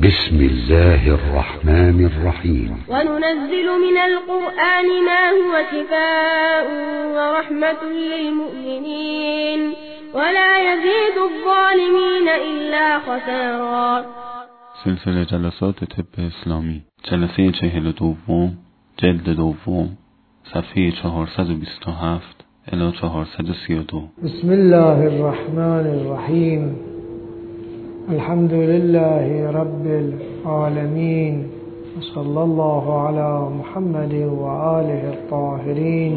بسم الله الرحمن الرحيم. وننزل من القرآن ما هو شفاء ورحمة للمؤمنين ولا يزيد الظالمين إلا خسارا. سلسله جلسات طب اسلامی، جلسه 42، جلد دوم، صفحه 427 الی 432. بسم الله الرحمن الرحیم. الحمد لله رب العالمین، صلی الله علی محمد و آله الطاهرین،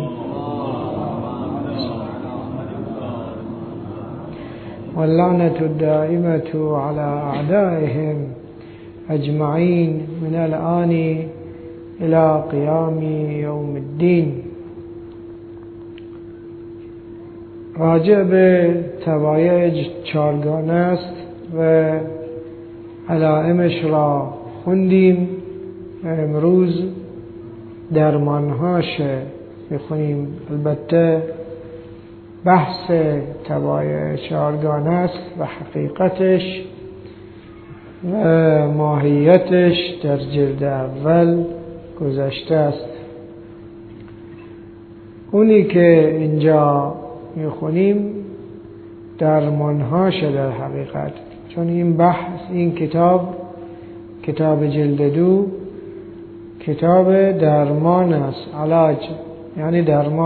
واللعنة الدائمة على أعدائهم أجمعين من الآن إلى قيام يوم الدين. راجع به توایج چارگانه است و علائمش را خوندیم و امروز درمانهاش میخونیم. البته بحث توایج چارگانه است و حقیقتش و ماهیتش در جلد اول گذشته است. اونی که اینجا میخونیم درمانهاش در حقیقت، چون این بحث، این کتاب جلد 2 کتاب درمان است. علاج یعنی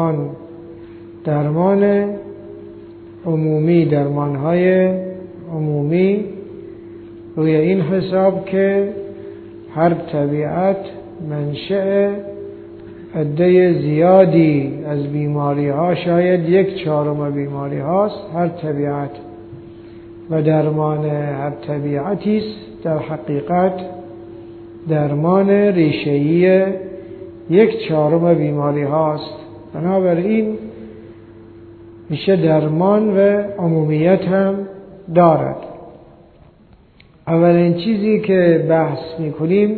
درمان عمومی، درمانهای عمومی، روی این حساب که هر طبیعت منشأ عده زیادی از بیماری ها، شاید 1/4 بیماری هاست هر طبیعت، و درمان هر طبیعتی است در حقیقت درمان ریشه‌ای 1/4 بیماری هاست. بنابراین میشه درمان و عمومیت هم دارد. اولین چیزی که بحث میکنیم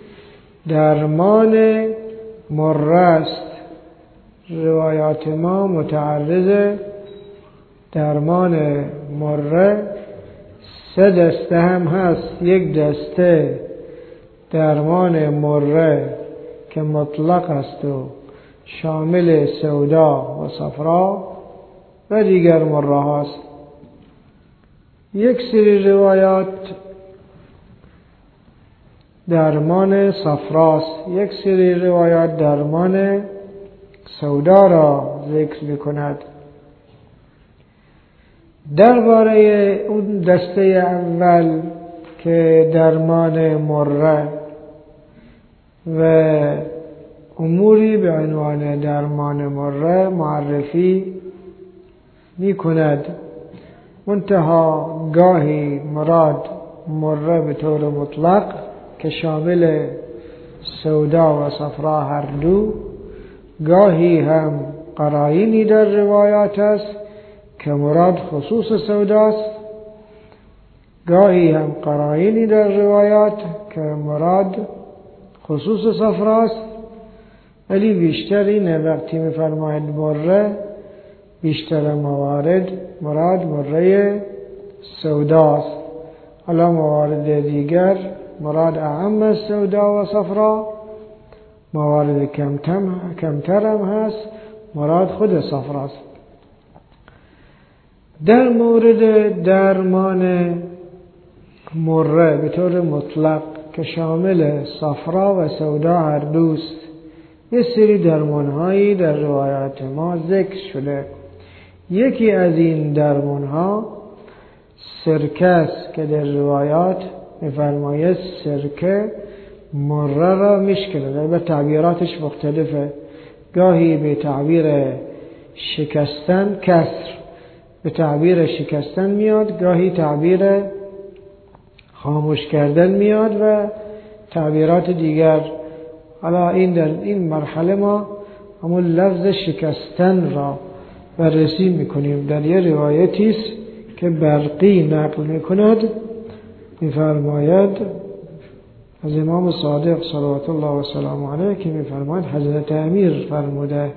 درمان مره است. روایات ما متعرض درمان مره 3 دسته هم هست. یک دسته درمان مره که مطلق است و شامل سودا و صفرا و دیگر مره هاست. یک سری روایات درمان صفراست، یک سری روایات درمان سودا را ذکر می‌کند. درباره اون دسته اول که درمان مره و اموری به عنوان درمان مره معرفی می‌کند، منتها گاهی مراد مره به طور مطلق که شامل سودا و صفرا هر دو، گاهی هم قرائنی در روایات است که مراد خصوص سوداست، گاهی هم قرائنی در روایات که مراد خصوص صفراست. ولی بیشتر اینه وقتی می‌فرماید مره، بیشتر موارد مراد مره سوداست. حالا موارد دیگر مراد اعم از سودا و صفرا، موارد کمتر هم هست مراد خود صفراست. در مورد درمان مره به طور مطلق که شامل صفرا و سودا هر دوست، یه سری درمانهایی در روایات ما ذکر شده. یکی از این درمانها سرکه است که در روایات می‌فرماید سرکه مره را میشکند. و تعبیراتش مختلفه، گاهی به تعبیر شکستن، کسر به تعبیر شکستن میاد، گاهی تعبیر خاموش کردن میاد و تعبیرات دیگر. حالا این در این مرحله ما همون لفظ شکستن را بررسی میکنیم. در یه روایتی است که برقی نقل میکند، میفرماید از امام صادق صلوات الله و سلام علیه که میفرماید حضرت امیر فرموده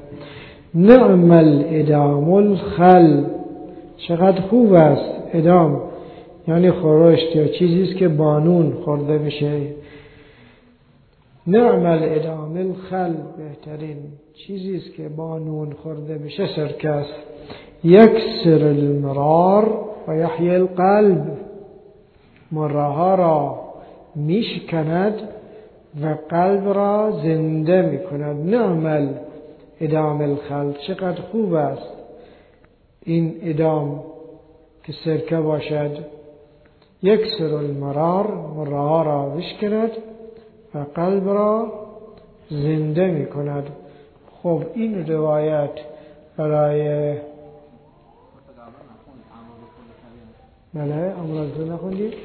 نعم الادام الخل، چقدر خوب است ادام، یعنی خورشت یا چیزیست که بانون خورده میشه. نعم الادام الخل، بهترین چیزیست که بانون خورده میشه سرکه است. یکسر المرار و یحیی القلب، مرها را میشکند و قلب را زنده میکند. نعم الادام الخل، چقدر خوب است این ادام که سرکه باشد. یکسر المرار، مرها را بشکند و قلب را زنده می کند. خب این روایت برای امروز نخوندید؟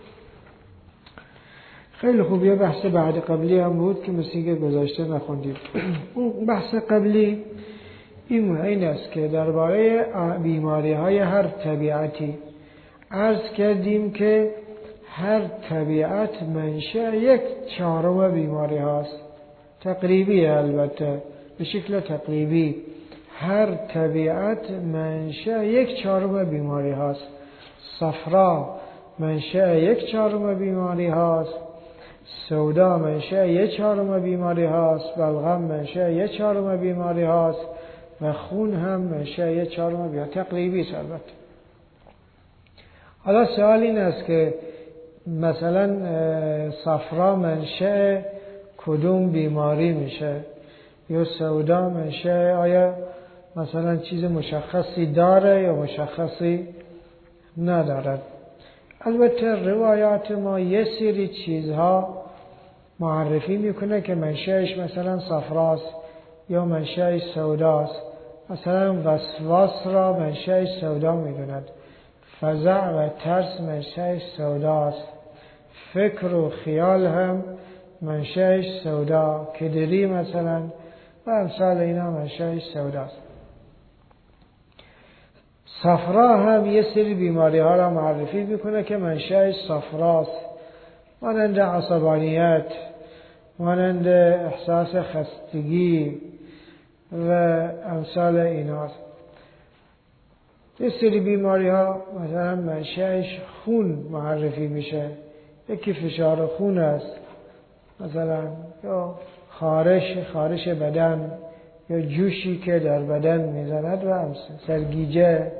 خیلی خوب. یه بحث بعد قبلی هم بود که مثل که گذاشته نخوندید. اون بحث قبلی این است که درباره بیماری های هر طبیعتی عرض کردیم که هر طبیعت منشأ 1/4 بیماری هاست. تقریبی، البته به شکل تقریبی هر طبیعت منشأ 1/4 بیماری هاست. صفرا منشأ 1/4 بیماری هاست، سودا منشأ 1/4 بیماری هاست، بلغم منشأ 1/4 بیماری هاست و خون هم منشأ 1/4 بیماری تقریبی است. البته حالا سوال این است که مثلا صفرا منشأ کدوم بیماری میشه یا سودا منشأ، آیا مثلا چیز مشخصی داره یا مشخصی ندارد؟ البته روایات ما یه سری چیزها معرفی میکنه که منشأش مثلا صفراست یا منشأش سوداست. مثلا وسواس را منشأش سودا میدوند، فزع و ترس منشأش سوداست، فکر و خیال هم منشأش سودا، کدری مثلا و امثال اینا منشأش سوداست. صفرا هم یه سری بیماری ها را معرفی میکنه که منشأش صفراست، مانند عصبانیت، مانند احساس خستگی و امثال ایناست. یه سری بیماری ها مثلا منشأش خون معرفی میشه، یکی فشار خون است مثلا، یا خارش بدن، یا جوشی که در بدن میزند و سرگیجه.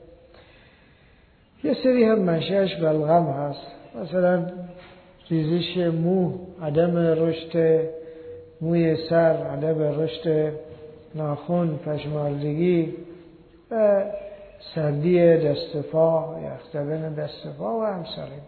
یه سری هم منشأش بلغم هست، مثلا ریزش مو، عدم رشد موی سر، عدم رشد ناخن، پشماردگی و سردی دست پا، یخ زدن دست پا و همسرین.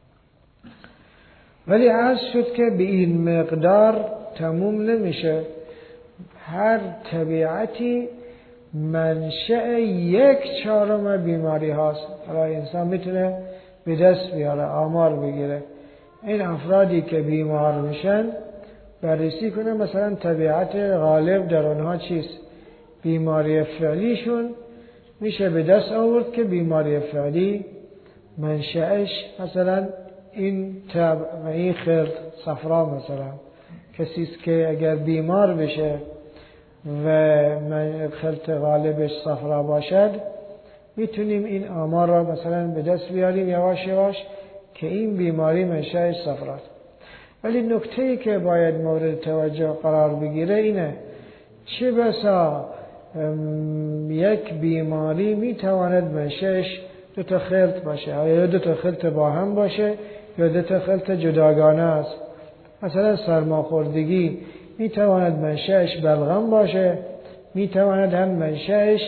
ولی عرض شد که به این مقدار تموم نمیشه. هر طبیعتی منشأ 1/4 بیماری هاست. حالا انسان میتونه به دست بیاره، آمار بگیره. این افرادی که بیمار میشن بررسی کنه مثلا طبیعت غالب در اونها چیست. بیماری فعلیشون میشه به دست آورد که بیماری فعلی منشأش مثلا این تب و این خرد صفرا، مثلا کسیست که اگر بیمار بشه و خرد غالبش صفرا باشد، میتونیم این آمار را مثلا به دست بیاریم یواش یواش که این بیماری منشأش صفراست. ولی نکته‌ای که باید مورد توجه قرار بگیره اینه، چه بسا یک بیماری میتواند منشأش 2 خلط باشه، یا 2 خلط با هم باشه یا 2 خلط جداگانه است. مثلا سرماخوردگی میتواند منشأش بلغم باشه، میتواند هم منشأش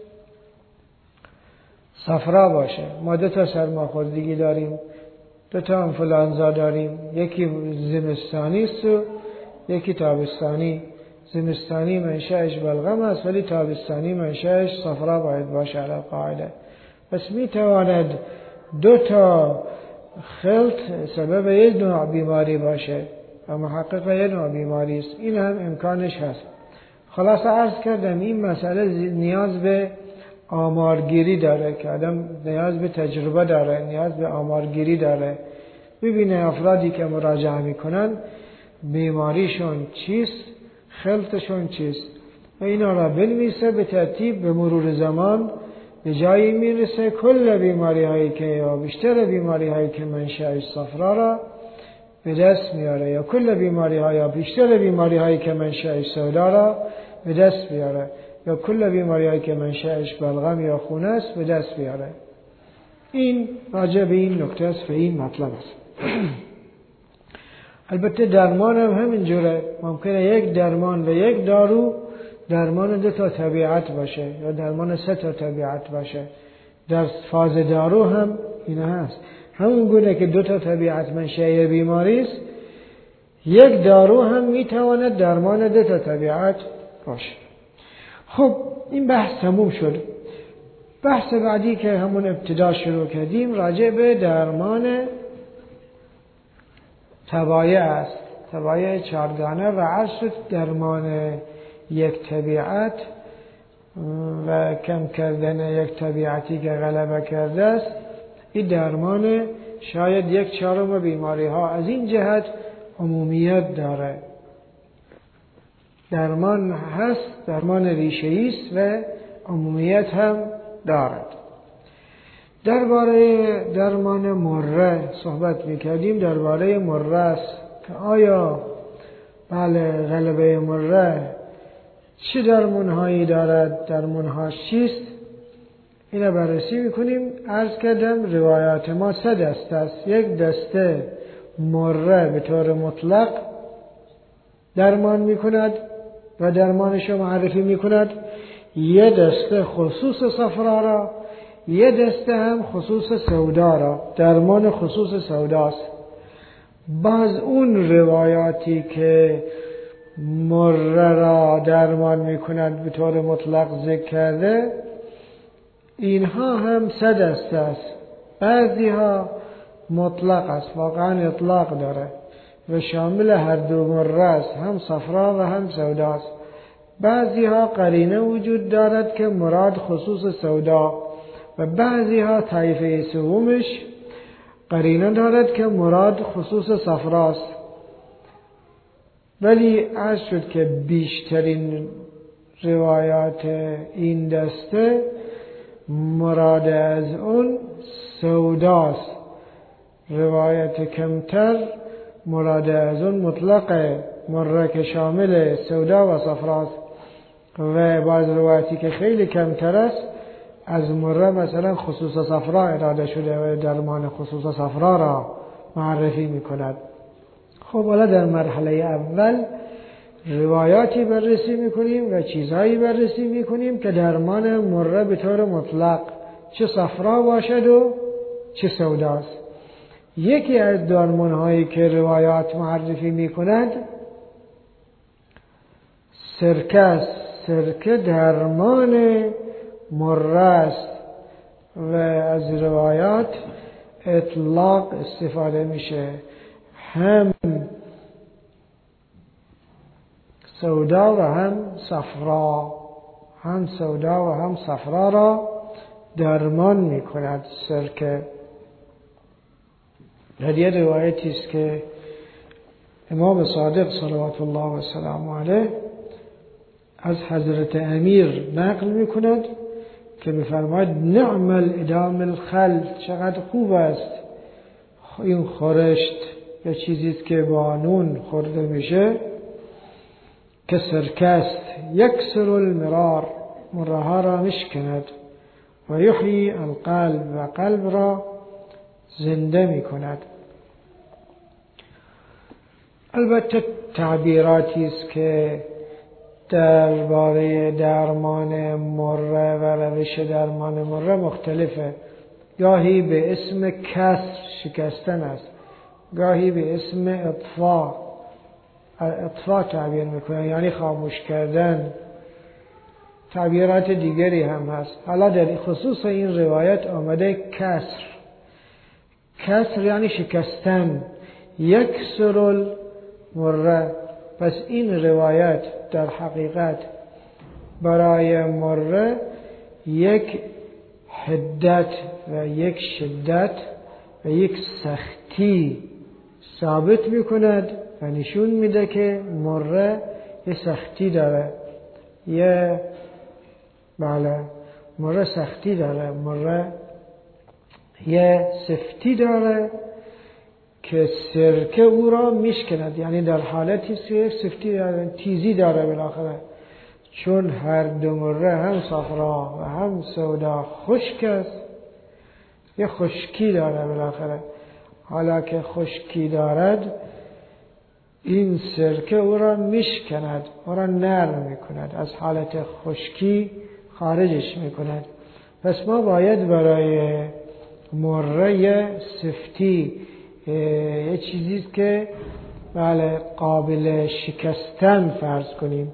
صفرا باشه. ما 2 سرماخوردگی داریم، 2 انفلانزا داریم، یکی زمستانی است و یکی تابستانی. زمستانی منشأش بلغم است ولی تابستانی منشأش صفرا باید باشه علی قاعده. پس میتواند 2 خلط سبب یک نوع بیماری باشه و محقق یک نوع بیماری است. این هم امکانش هست. خلاصه عرض کردم این مسئله نیاز به آمارگیری داره که آدم نیاز به تجربه داره، نیاز به آمارگیری داره، ببینه افرادی که مراجعه میکنن بیماریشون چیست، خلطشون چیست و اینا را بنویسه به ترتیب به مرور زمان به جایی میرسه کل بیماری هایی که یا بیشتر بیماری هایی که منشأش صفرا را به دست میاره، یا کل بیماری ها یا بیشتر بیماری هایی که منشأش سودا را به دست بیاره، یا کل بیماری هایی که منشأش بلغم یا خون است به دست بیاره. این راجع به این نکته است و این مطلب است. البته درمان هم همینجوره. ممکنه یک درمان و یک دارو درمان 2 طبیعت باشه یا درمان 3 طبیعت باشه. در فاز دارو هم اینا هست. همون گونه که 2 طبیعت منشأ بیماری است، یک دارو هم میتواند درمان 2 طبیعت باشه. خب این بحث تموم شد. بحث بعدی که همون ابتدا شروع کردیم راجع به درمان تبایع است. تبایع 4گانه و عرض شد درمان یک طبیعت و کم کردن یک طبیعتی که غلبه کرده است، این درمان شاید 1/4 بیماری ها از این جهت عمومیت داره. درمان هست، درمان ریشه‌ای است و عمومیت هم دارد. درباره درمان مره صحبت می‌کردیم. درباره مره است که آیا بله غلبه مره چه درمان‌هایی دارد، درمان‌هاش چیست، اینا بررسی می‌کنیم. عرض کردم روایات ما 3 دسته است. یک دسته مره به طور مطلق درمان می‌کند و درمانش رو معرفی می‌کند. یه دسته خصوص صفرا را، یه دسته هم خصوص سودا را، درمان خصوص سوداست. بعض اون روایاتی که مره را درمان میکند به طور مطلق ذکر کرده، اینها هم 3 دسته است. بعضی ها مطلق است، واقعا اطلاق داره و شامل هر 2 مره است، هم صفرا و هم سوداست. بعضی ها قرینه وجود دارد که مراد خصوص سودا و بعضی ها طایفه سومش قرینه دارد که مراد خصوص صفراست. ولی عرض شد که بیشترین روایات این دسته مراد از اون سوداست. روایت کمتر مراد از اون مطلق مره که شامل سودا و صفراست و بعض روایتی که خیلی کمتر است از مره مثلا خصوص صفرا اراده شده و درمان خصوص صفرا را معرفی می کند. خب حالا در مرحله اول روایاتی بررسی می کنیم و چیزهایی بررسی می کنیم که درمان مره به طور مطلق چه صفرا باشد و چه سوداست. یکی از درمانهایی که روایات معرفی می کند سرکه است. سرکه درمان مره است و از روایات اطلاق استفاده میشه. هم سودا و هم صفرا، هم سودا و هم صفرا را درمان میکند سرکه. در یه روایتی است که امام صادق صلوات الله و سلام علیه از حضرت امیر نقل میکند که میفرماید نعم الادام الخل، چقدر خوب است این خورشت یا چیزی است که با نون خورده میشه که سرکه است. یکسر المرار، مره ها را میشکند و یحیی القلب، و قلب را زنده میکند. البته تعبیراتی است که درباره درمان مره و روش درمان مره مختلفه. گاهی به اسم کسر شکستن است، گاهی به اسم اطفاء تعبیر میکنه، یعنی خاموش کردن. تعبیرات دیگری هم هست. حالا در خصوص این روایت آمده کسر. کسر یعنی شکستن. یکسر المره. پس این روایت در حقیقت برای مره یک حدت و یک شدت و یک سختی ثابت میکند و نشون میده که مره یه سختی داره، یه مره سختی داره، مره یه سفتی داره که سرکه او را میشکند، یعنی در حالتی که سفتی داره، تیزی داره بالاخره. چون هر دو مره هم صفرا و هم سودا خشک است، یه خشکی داره بالاخره. حالا که خشکی دارد این سرکه او را میشکند، او را نرم میکند، از حالت خشکی خارجش میکند. پس ما باید برای مره سفتی یه چیزی که بله قابل شکستن فرض کنیم،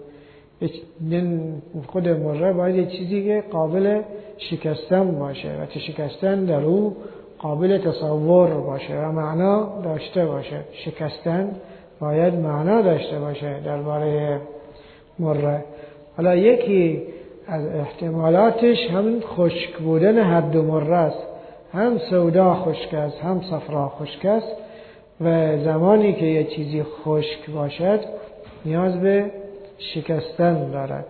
خود مره باید یه چیزی که قابل شکستن باشه و شکستن در او قابل تصور باشه و معنا داشته باشه. شکستن باید معنا داشته باشه درباره مره. حالا یکی از احتمالاتش همین خشک بودن هر دو مره است، هم سودا خشک است هم صفرا خشک است و زمانی که یه چیزی خشک باشد نیاز به شکستن دارد.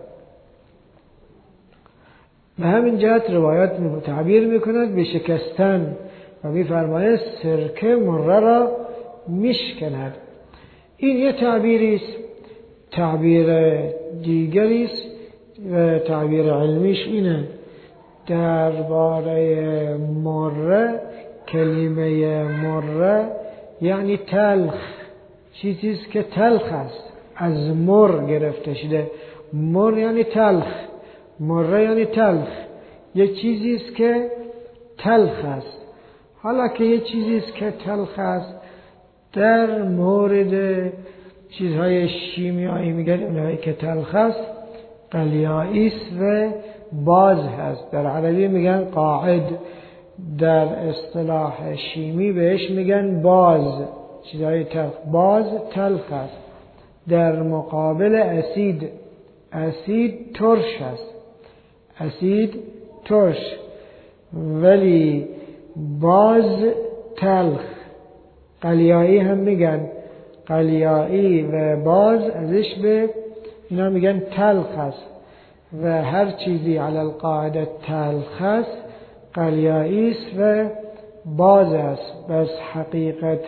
به همین جهت روایات تعبیر میکند به شکستن و میفرماید سرکه مره را میشکند. این یه تعبیری است. تعبیر دیگری است و تعبیر علمیش اینه. درباره مره، کلمه مره یعنی تلخ، چیزی است که تلخ است، از مر گرفته شده. مر یعنی تلخ، مره یعنی تلخ، یه چیزی است که تلخ است. حالا که یه چیزی است که تلخ است، در مورد چیزهای شیمیایی میگن اونایی که تلخ است قلیایی است و باز هست. در عربی میگن قاعد، در اصطلاح شیمی بهش میگن باز. چیزهای تلخ باز تلخ است. در مقابل اسید، اسید ترش است، اسید ترش، ولی باز تلخ. قلیایی هم میگن، قلیایی و باز ازش به اینا میگن تلخ است و هر چیزی علی القاعده تلخ است قلیایی است و باز است. بس حقیقت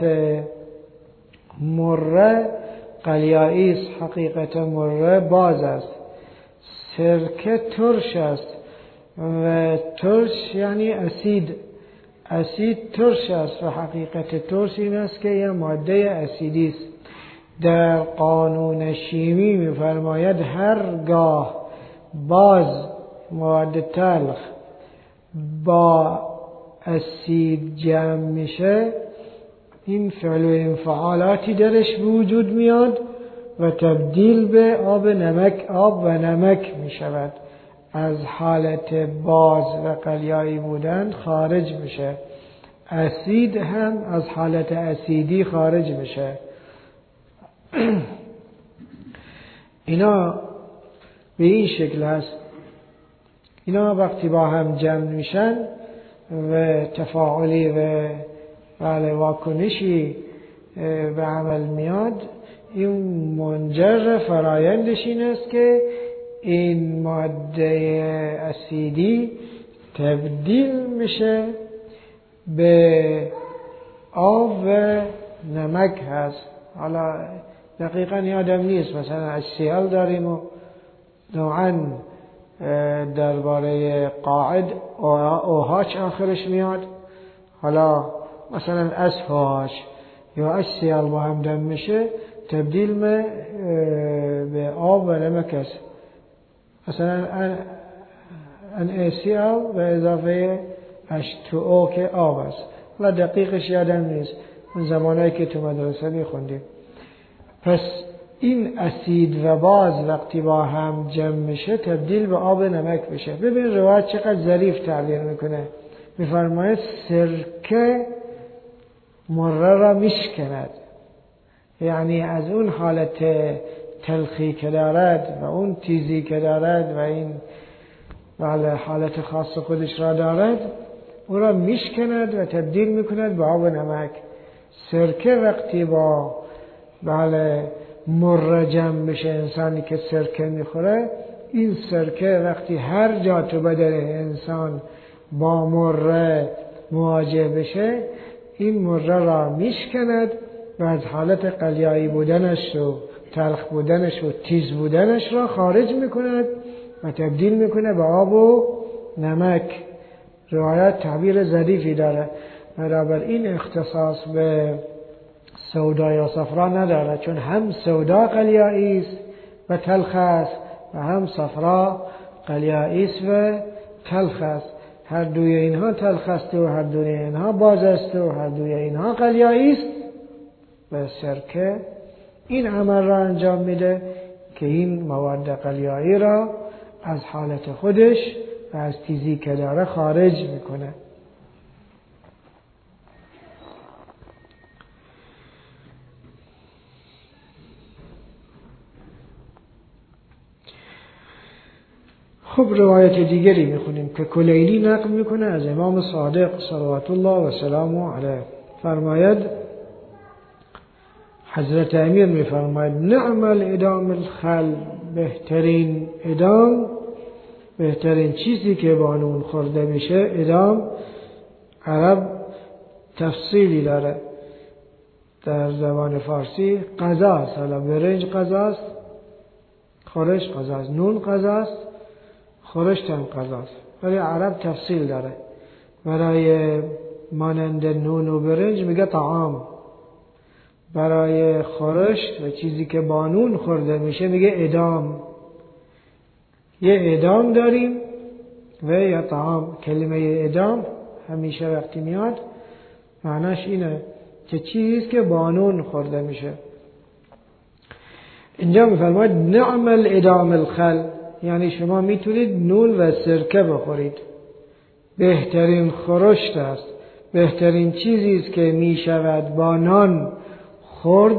مره قلیایی است، حقیقت مره باز است. سرکه ترش است و ترش یعنی اسید، اسید ترش است و حقیقت ترش این است که یه ماده اسیدی است. در قانون شیمی می‌فرماید هرگاه باز مواد تلخ با اسید جمع میشه این فعل و انفعالاتی درش وجود میاد و تبدیل به آب و نمک میشود. از حالت باز و قلیایی بودن خارج میشه. اسید هم از حالت اسیدی خارج میشه. اینا به این شکل هست. اینا وقتی با هم جمع میشن و تفاعلی و واکنشی به عمل میاد، این منجر فرایندش این است که این ماده اسیدی تبدیل میشه به آب و نمک هست. حالا دقیقا یادم نیست، مثلا HCl داریم و نوعا درباره قاعد OH آخرش میاد. حالا مثلا SH یا HCl با هم دم میشه تبدیل به آب و نمک است. مثلا NaCl و اضافه H2O که آب است. حالا دقیقش یادم نیست، اون زمانایی که تو مدرسه میخوندیم. پس این اسید و باز وقتی با هم جمع میشه تبدیل به آب نمک میشه. ببین روایت چقدر ظریف تعبیر میکنه. میفرماید سرکه مره را میشکند، یعنی از اون حالت تلخی که دارد و اون تیزی که دارد و این حالت خاص خودش را دارد او را میشکند و تبدیل میکند به آب نمک. سرکه وقتی با مره جمع بشه، انسانی که سرکه میخوره این سرکه وقتی هر جا تو بدن انسان با مره مواجه بشه، این مره را میشکند و از حالت قلیایی بودنش و تلخ بودنش و تیز بودنش را خارج میکند و تبدیل میکنه به آب و نمک. روایت تعبیر ظریفی داره، برابر این اختصاص به سودا یا صفرا نداره، چون هم سودا قلیایی است و تلخ است و هم صفرا قلیایی است و تلخ است. هر دوی اینها تلخ است و هر دوی اینها باز است و هر دوی اینها قلیایی است و سرکه این عمل را انجام میده که این مواد قلیایی را از حالت خودش و از تیزی که داره خارج میکنه. خب روایت دیگری میخونیم که کلیلی نقل میکنه از امام صادق صلوات الله و سلامه علیه. فرماید حضرت امیر میفرماید نعم الادام الخل، بهترین ادام، بهترین چیزی که با نون خورده میشه. ادام عرب تفصیلی داره، در زبان فارسی غذاست، حالا برنج غذاست، خورش غذاست، نون غذاست، خورشت هم غذاست، ولی عرب تفصیل داره. برای مانند نون و برنج میگه طعام، برای خورشت و چیزی که با نون خورده میشه میگه ادام. یه ادام داریم و یا طعام. کلمه ادام همیشه وقتی میاد معناش اینه که چیزی که با نون خورده میشه. اینجا میفرماید نعم الادام الخل، یعنی شما میتونید نون و سرکه بخورید، بهترین خورشت است، بهترین چیزی است که میشود با نان خورد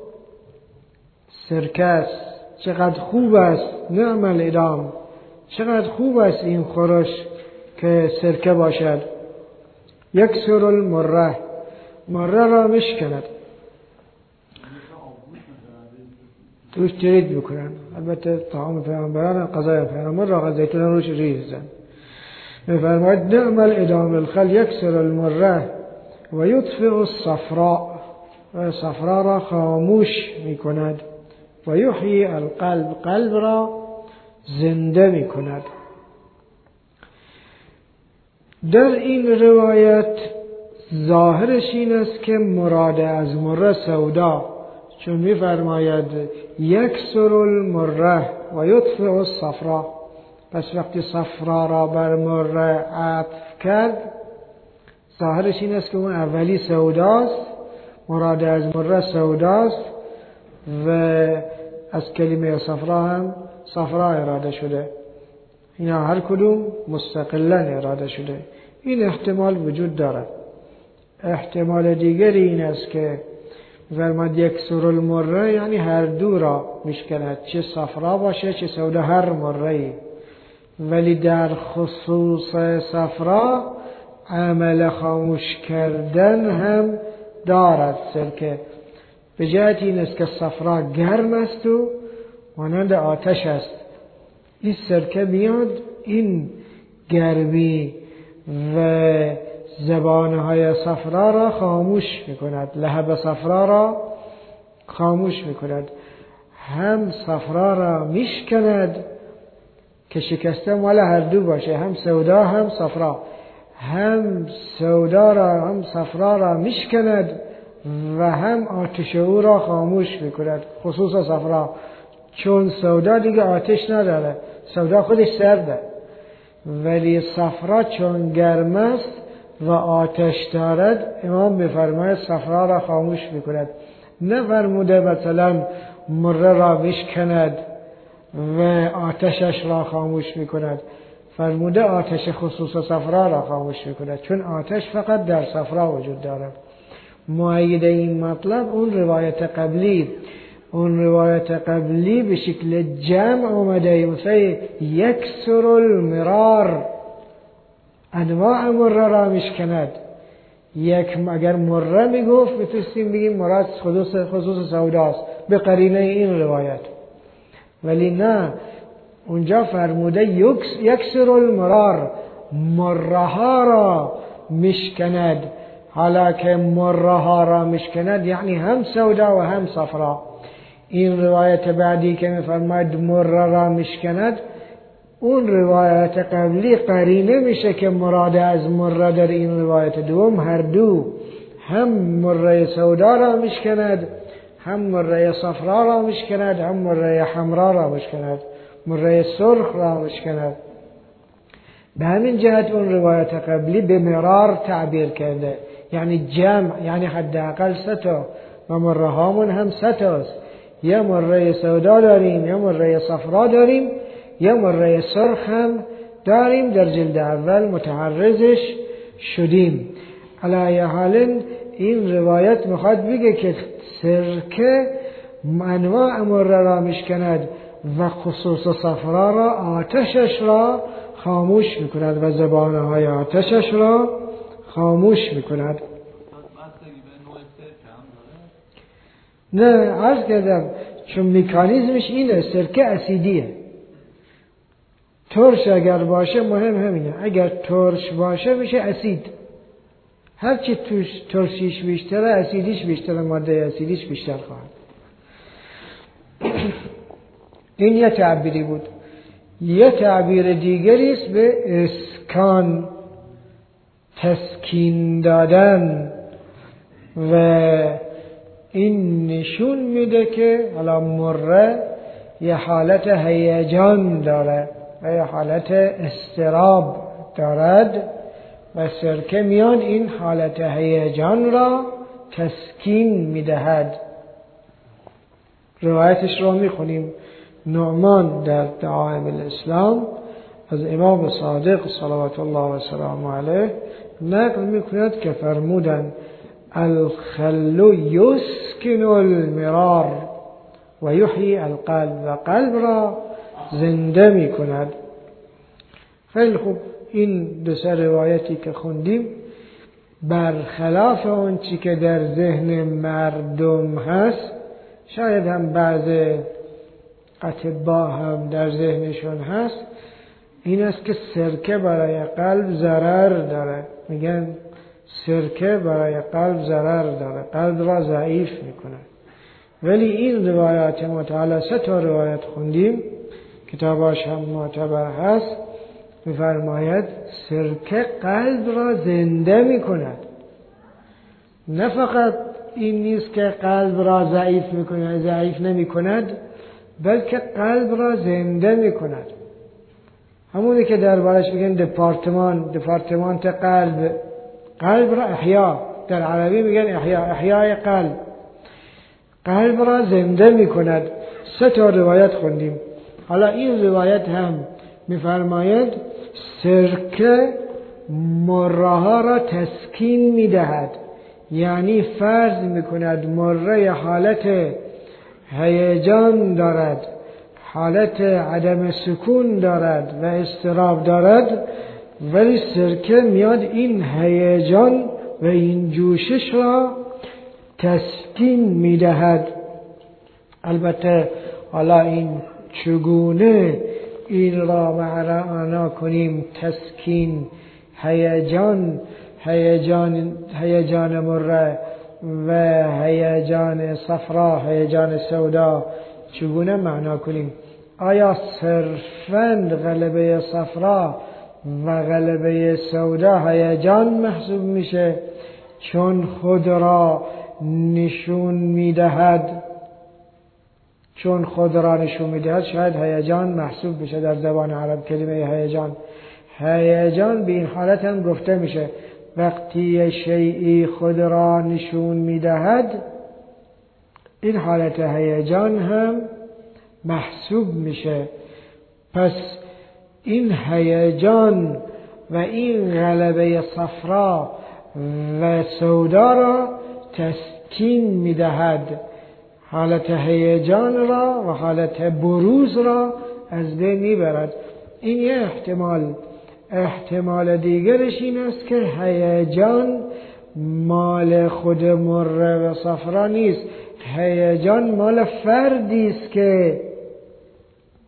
سرکه است. چقدر خوب است، نعم الادام، چقدر خوب است این خورش که سرکه باشد. یکسر المره، مره را مشکند، توش ترید بکنن. البته طعام پیامبران غذای پیامبر را زیتون روش ریزن. میفرماید نعم الادام الخل یکسر المره و یطفئ الصفراء، و صفرا را خاموش میکند و یحیی القلب، قلب را زنده میکند. در این روایت ظاهرش این است که مراد از مره سودا، چون میفرماید یکسر المره و یطفئ الصفرا، پس وقتی صفرا را بر مره عطف کرد ظاهرش این است که اون اولی سوداست، مراد از مره سوداست و از کلمه صفرا هم صفرا اراده شده. اینا هر کدوم مستقلا اراده شده. این احتمال وجود دارد. احتمال دیگری این است که فرماد یکسر المره یعنی هر دو را میشکند، چه صفرا باشه چه سودا، هر مره‌ای. ولی در خصوص صفرا عمل خاموش کردن هم دارد سرکه، به جهت این است که صفرا گرم است و مانند آتش است. این سرکه میاد این گرمی و زبانهای صفرا را خاموش میکند، لهب صفرا را خاموش میکند، هم صفرا را میشکند که شکسته مال هر دو باشه، هم سودا هم صفرا، هم سودا را هم صفرا را میشکند و هم آتش او را خاموش میکند. خصوصا صفرا، چون سودا دیگه آتش نداره، سودا خودش سرده، ولی صفرا چون گرم است و آتش دارد، امام میفرماید صفرا را خاموش میکند. نفرموده مثلا مره را میشکند و آتشش را خاموش میکند، فرموده آتش خصوص صفرا را خاموش میکند، چون آتش فقط در صفرا وجود دارد. مؤید این مطلب اون روایت قبلی به شکل جمع آمده، مثل یکسر المرار، انواع مره را میشکند. اگر مره میگفت میتونستیم بگیم مراد خصوص سوداست به قرینه این روایت، ولی نه، اونجا فرموده یکسر المرار، مرها را مشکند. حالا که مرها را مشکند یعنی هم سودا و هم صفرا. این روایت بعدی که میفرماید مره را مشکند، اون روایت قبلی قرینه میشه که مراد از مره در این روایت دوم هر دو، هم مره سودا را مشکند، هم مره صفرا را مشکند، هم مره حمرا را مشکند، مره سرخ را مشکند. به همین جهت اون روایت قبلی به مرار تعبیر کرده، یعنی جمع، یعنی حداقل 3 تا و مره هامون هم 3 تاست. یه مره سودا داریم، یه مره صفرا داریم، یه مره سرخ هم داریم. در جلد اول متعرضش شدیم. علی حال این روایت میخواد بگه که سرکه انواع مره را مشکند و خصوص صفرا را، آتشش را خاموش میکند و زبانهای آتشش را خاموش میکند. نه عرض کردم چون مکانیزمش اینه، سرکه اسیدیه. ترش اگر باشه مهم همینه، اگر ترش باشه میشه اسید. هرچی ترشیش بیشتره اسیدیش بیشتره، ماده اسیدیش بیشتر خواهد. این یه تعبیری بود. یه تعبیر دیگری است به اسکان، تسکین دادن، و این نشون میده که حالا مره یه حالت هیجان داره و یه حالت اضطراب دارد و سرکه میان این حالت هیجان را تسکین میدهد. روایتش رو میخونیم. نعمان در دعائم الاسلام از امام صادق صلوات الله و سلامه علیه نقل میکند که فرمودند الخل یسکن المرار و یحیی القلب، و قلب را زنده میکند. خیلی خوب. این 2 روایتی که خوندیم برخلاف اون چی که در ذهن مردم هست، شاید هم بعض اطباء هم در ذهنشون هست، این است که سرکه برای قلب ضرر داره. میگن سرکه برای قلب ضرر داره، قلب را ضعیف میکنه. ولی این روایات متعالی 3 تا روایت خوندیم، کتاباش هم معتبر هست، میفرماید سرکه قلب را زنده میکند. نه فقط این نیست که قلب را ضعیف میکنه، ضعیف نمیکند، بلکه قلب را زنده میکند. همونی که دربارش میگن دپارتمانت قلب را احیا، در عربی میگن احیای قلب را زنده میکند. 3 تا روایت خوندیم. حالا این روایت هم میفرماید سرکه مره ها را تسکین میدهد، یعنی فرض میکند مره حالت هیجان دارد، حالت عدم سکون دارد و اضطراب دارد، ولی سرکه میاد این هیجان و این جوشش را تسکین میدهد. البته حالا این چگونه این را معنا کنیم، تسکین، هیجان مره و هیجان صفرا، هیجان سودا، چگونه معنا کنیم؟ آیا صرفاً غلبه صفرا و غلبه سودا هیجان محسوب میشه چون خود را نشون میدهد؟ چون خود را نشون میدهد شاید هیجان محسوب بشه. در زبان عرب کلمه هیجان به این حالت هم گفته میشه، وقتی شیئی خود را نشون میدهد این حالت هیجان هم محسوب میشه. پس این هیجان و این غلبه صفرا و سودا را تسکین میدهد، حالت هیجان را و حالت بروز را از بین میبرد. این یه احتمال دیگرش این است که هیجان مال خود مره و صفرا نیست، هیجان مال فردی است که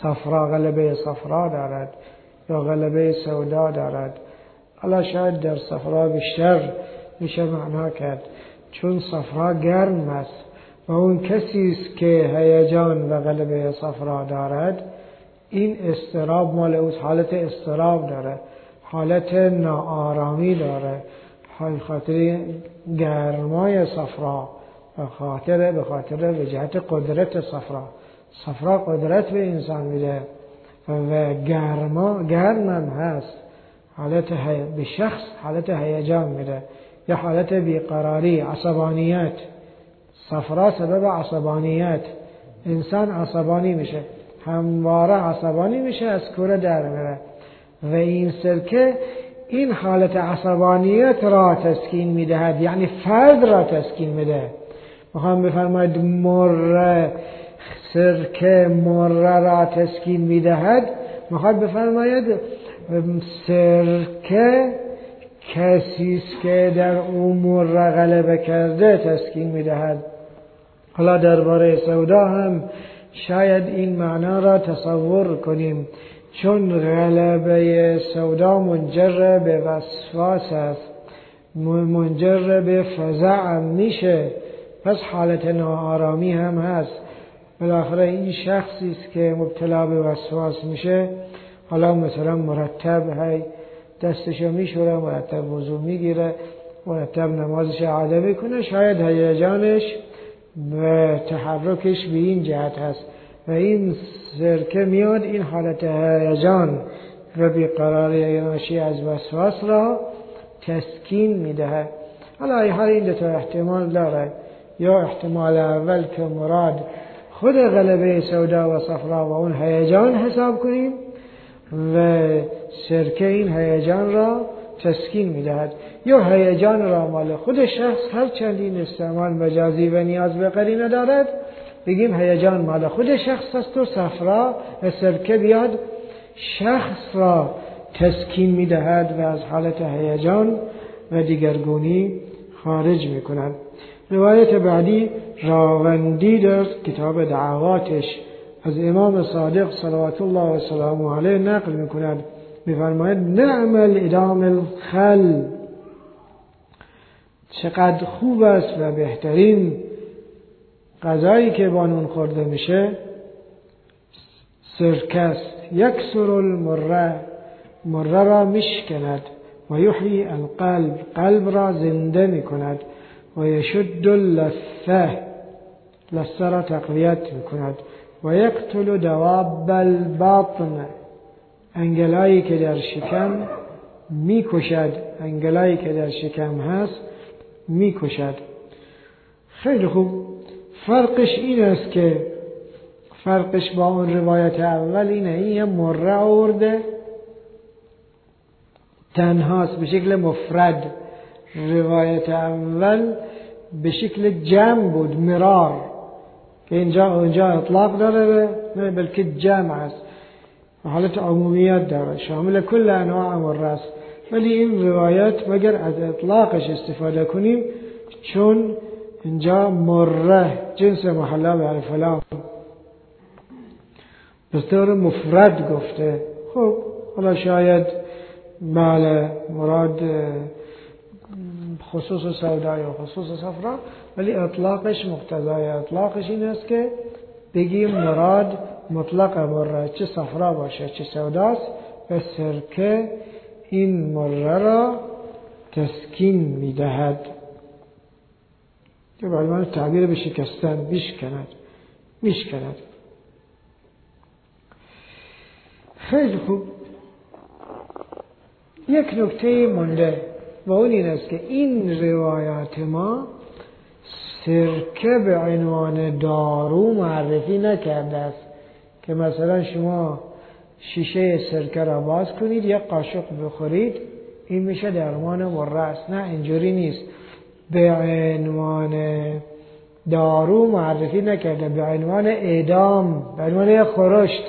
صفرا غلبه صفرا دارد یا غلبه سودا دارد. حالا شاید در صفرا بیشتر میشه معنا کرد، چون صفرا گرم است و اون کسی است که هیجان و غلبه صفرا دارد، این اضطراب مال اوست، حالت اضطراب داره، حالت ناآرامی داره، خاطر گرمای صفرا، به خاطر وجهت قدرت صفرا قدرت به انسان میده و گرمم هست، به شخص حالت هیجان میده یا حالت بیقراری، عصبانیت. صفرا سبب عصبانیت، انسان عصبانی میشه، همواره عصبانی میشه، از کوره در میره و این سرکه این حالت عصبانیت را تسکین میدهد، یعنی فرد را تسکین میده. میخوام بفرماید سرکه مره را تسکین میدهد، میخواد بفرماید سرکه کسی است که در امور را غلبه کرده تسکین میدهد. حالا درباره سودا هم شاید این معنا را تصور کنیم، چون غلبه سودا منجر به وسواس است، منجر به فزع میشه، پس حالت ناآرامی هم هست. بالاخره این شخصی است که مبتلا به وسواس میشه، حالا مثلا مرتب دستشو میشوره، مرتب وضو میگیره، مرتب نمازش اعاده میکنه، شاید هیجانش و تحرکش به این جهت هست و این سرکه میاد این حالت هیجان و بیقراری ناشی از وسواس را تسکین میده. حالا این دو تا احتمال داره، یا احتمال اول که مراد خود غلبه سودا و صفرا و اون هیجان حساب کنیم و سرکه این هیجان را تسکین میدهد، یا هیجان را مال خود شخص، هر چندین استعمال مجازی و نیاز به قرینه دارد، بگیم هیجان مال خود شخص است و صفرا سرکه بیاد شخص را تسکین میدهد و از حالت هیجان و دیگرگونی خارج میکند. روایت بعدی راوندی در کتاب دعواتش از امام صادق صلوات الله و سلامه علیه نقل میکند، میفرماید نعم الادام الخل، چقدر خوب است و بهترین غذایی که با نون خورده میشه سرکه است. یکسر المره، مره را میشکند، و یحیی القلب، قلب را زنده میکند، و یشد اللثه، لثه را تقویت میکند، و یقتل دواب الباطن، انگلایی که در شکم میکشد، انگلایی که در شکم هست میکشد. خیلی خوب. فرقش این است که فرقش با اون روایت اول اینه، این مره آورده تنهاست به شکل مفرد، روایت اول به شکل جمع بود، مرار، که اینجا اطلاق داره نه بلکه جمع است، حالت عمومیت داره، شامل کل انواع مره است. ولی این روایت مگر از اطلاقش استفاده کنیم، چون اینجا مره جنس محلا به الفلام به طور مفرد گفته. خب حالا شاید بله مراد خصوص سودا یا خصوص صفرا، ولی اطلاقش مقتضای اطلاقش این است که بگیم مراد مطلق مره، چه صفرا باشه چه سوداست، و سرکه این مره را تسکین میدهد، که برای تعبیر به شکستن، میشکند. خیلی خوب. یک نکته مونده و اون این است که این روایات ما سرکه به عنوان دارو معرفی نکرده است که مثلا شما شیشه سرکه را باز کنید یک قاشق بخورید این میشه درمان مره است. نه، اینجوری نیست. به عنوان دارو معرفی نکرده، به عنوان اعدام، به عنوان خورشت.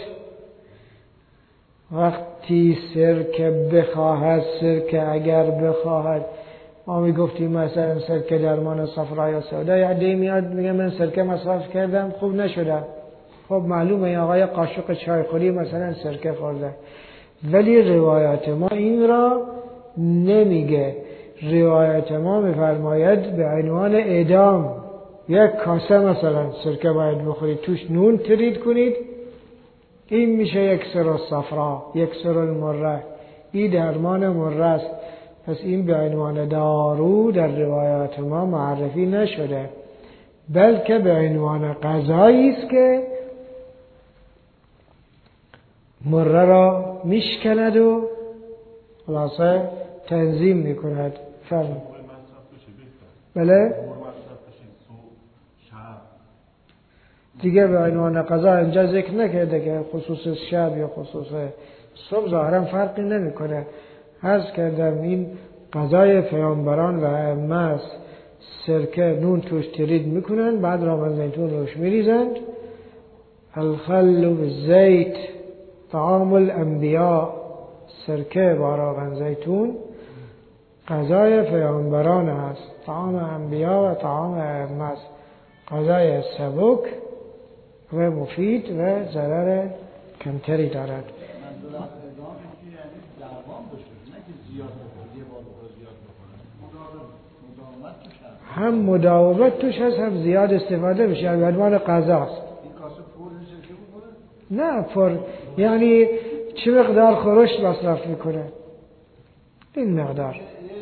وقتی سرکه بخواهد، سرکه اگر بخواهد، ما میگفتیم مثلا سرکه درمان صفرا یا سودا، یا عده‌ای میاد میگه من سرکه مصرف کردم خوب نشدم، خب خب معلومه این آقای قاشق چای خوری مثلا سرکه خورده، ولی روایت ما این را نمیگه. روایت ما میفرماید به عنوان اعدام یک کاسه مثلا سرکه باید بخورید، توش نون ترید کنید، این میشه یک سر صفرا، یک سر المره، این درمان مره است. پس این به عنوان دارو در روایات ما معرفی نشده، بلکه به عنوان غذایی است که مره را میشکند و خلاصه تنظیم میکند. فرم بله دیگه به عنوان غذا اینجا ذکر نکرده که خصوص شب یا خصوص صبح، ظاهرا فرقی نمیکنه. عرض کردم این غذای پیامبران و ائمه است. سرکه نون توش ترید میکنن، بعد روغن زیتون روش میریزند. الخل بالزیت طعام الانبیاء، سرکه با روغن زیتون غذای پیامبران است، طعام انبیا و طعام ائمه است، غذای سبک و مفید و ضرر کمتری دارد. هم مداومت توش هست، هم زیاد استفاده میشه، به عنوان غذاست. نه پر یعنی چه مقدار خورشت مصرف میکنه، این مقدار.